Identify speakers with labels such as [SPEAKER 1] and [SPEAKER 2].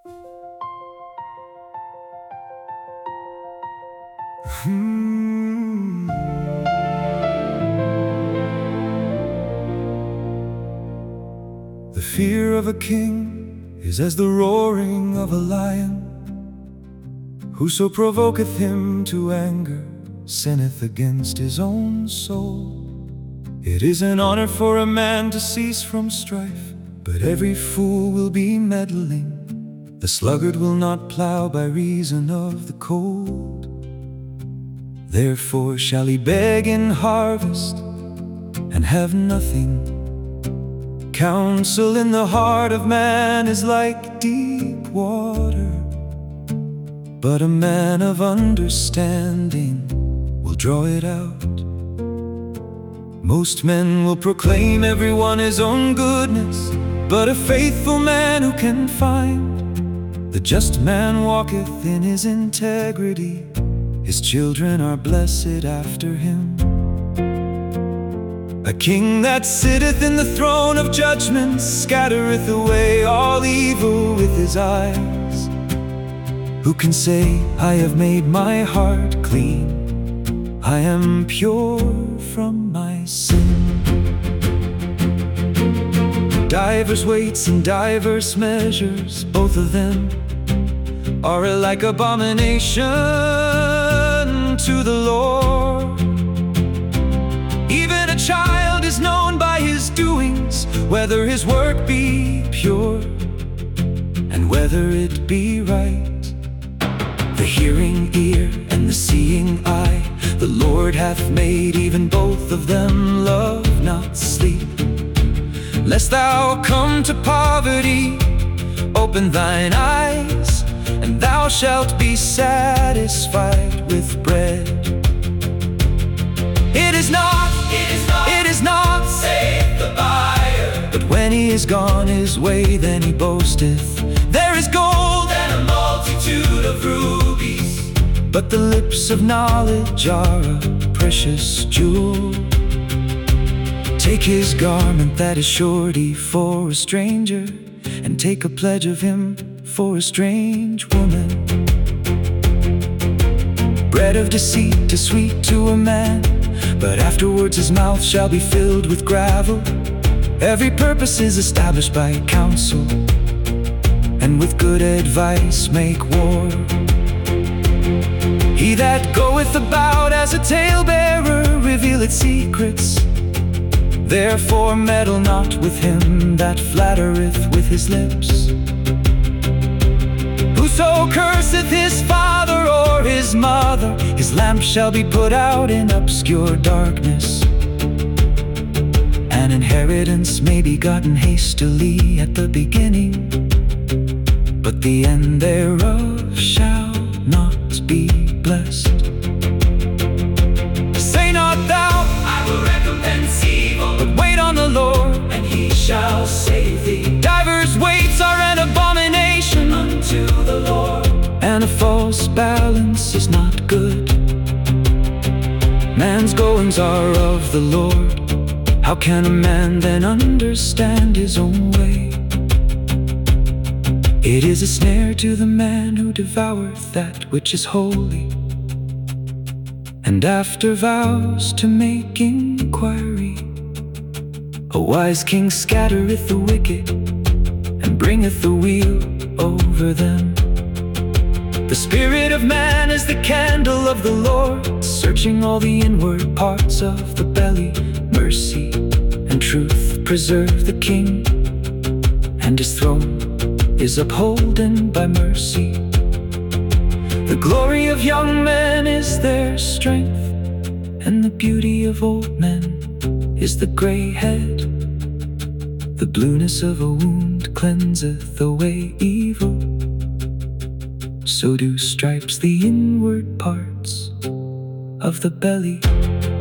[SPEAKER 1] The fear of a king is as the roaring of a lion. Whoso provoketh him to anger sinneth against his own soul. It is an honor for a man to cease from strife, but every fool will be meddling. The sluggard will not plow by reason of the cold. Therefore shall he beg in harvest and have nothing. Counsel in the heart of man is like deep water, but a man of understanding will draw it out. Most men will proclaim everyone his own goodness, but a faithful man who can find? The just man walketh in his integrity, his children are blessed after him. A king that sitteth in the throne of judgment scattereth away all evil with his eyes. Who can say, I have made my heart clean, I am pure from my sin? Divers weights and diverse measures, both of them are alike abomination to the Lord. Even a child is known by his doings, whether his work be pure and whether it be right. The hearing ear and the seeing eye, the Lord hath made, even both of them love not sleep. Lest thou come to poverty, open thine eyes, and thou shalt be satisfied with bread. It is not, saith the buyer. But when he is gone his way, then he boasteth, there is gold and a multitude of rubies. But the lips of knowledge are a precious jewel. Take his garment that is surety for a stranger, and take a pledge of him for a strange woman. Bread of deceit is sweet to a man, but afterwards his mouth shall be filled with gravel. Every purpose is established by counsel, and with good advice make war. He that goeth about as a talebearer revealeth secrets. Therefore meddle not with him that flattereth with his lips. Whoso curseth his father or his mother, his lamp shall be put out in obscure darkness. An inheritance may be gotten hastily at the beginning, but the end thereof shall not be blessed. Say not thou, I will recompense evil, but wait on the Lord, and he shall save thee. Divers weights are an abomination unto the Lord, and a false balance is not good. Man's goings are of the Lord, how can a man then understand his own way? It is a snare to the man who devoureth that which is holy, and after vows to make inquiry. A wise king scattereth the wicked, and bringeth the wheel over them. The spirit of man is the candle of the Lord, searching all the inward parts of the belly. Mercy and truth preserve the king, and his throne is upholden by mercy. The glory of young men is their strength, and the beauty of old men is the gray head. The blueness of a wound cleanseth away evil, so do stripes the inward parts of the belly.